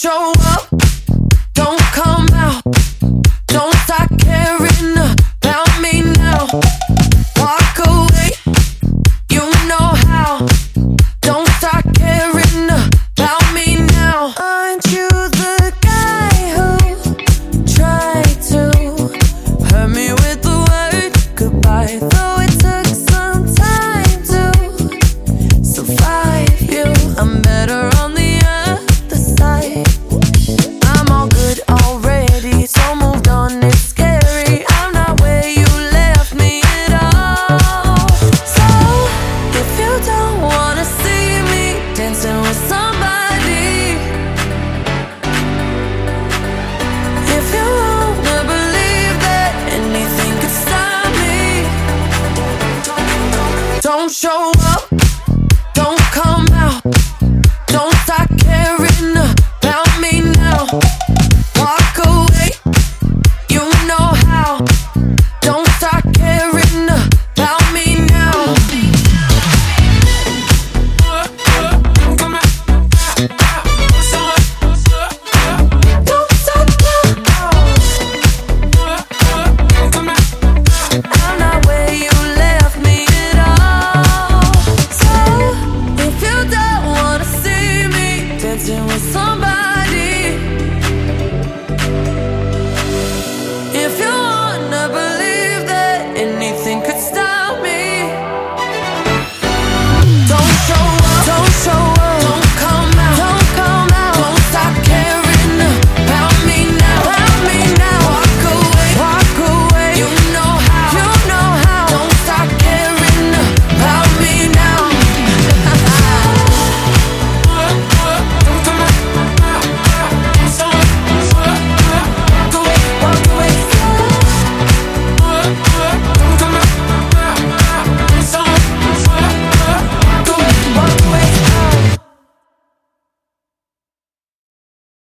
show up, don't come out, don't start caring about me now. Walk away, you know how. Don't start caring about me now. Aren't you the guy who tried to hurt me with the word goodbye? Though it took some time to survive you, I'm better on the other side. I'm all good already, so moved on, it's scary. I'm not where you left me at all. So if you don't wanna see me dancing with somebody, if you wanna believe that anything could stop me, don't show up, don't come out, don't start caring about me now. Walk away, you know how. Don't start caring about me now. Don't stop now. I'm not where you left me at all. So if you don't wanna see me dancing with somebody,